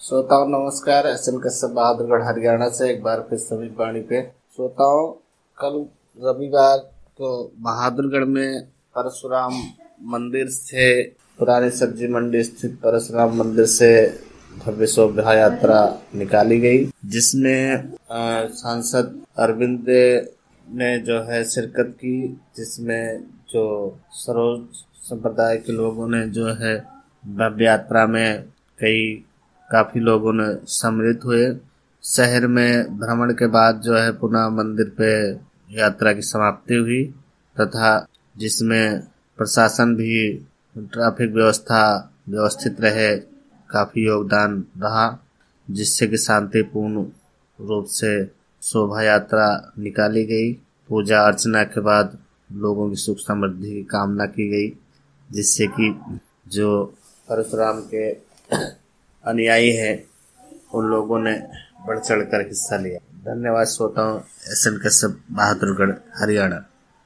श्रोताओं नमस्कार। एसएन कश्यप बहादुरगढ़ हरियाणा से एक बार फिर सभी वाणी पे। श्रोताओं, कल रविवार को बहादुरगढ़ में परशुराम मंदिर से, पुरानी सब्जी मंडी स्थित परशुराम मंदिर से भव्य शोभा यात्रा निकाली गई, जिसमें सांसद अरविंद ने जो है शिरकत की, जिसमें जो सरोज संप्रदाय के लोगों ने जो है भव्य यात्रा में काफी लोगों ने सम्मिलित हुए। शहर में भ्रमण के बाद जो है पुनः मंदिर पे यात्रा की समाप्ति हुई तथा जिसमें प्रशासन भी, ट्रैफिक व्यवस्था व्यवस्थित रहे, काफी योगदान रहा, जिससे कि शांतिपूर्ण रूप से शोभा यात्रा निकाली गई। पूजा अर्चना के बाद लोगों की सुख समृद्धि की कामना की गई, जिससे कि जो परशुराम के अनुयायी हैं उन लोगों ने बढ़ चढ़ कर हिस्सा लिया। धन्यवाद श्रोताओं। एसएन कश्यप बहादुरगढ़ हरियाणा।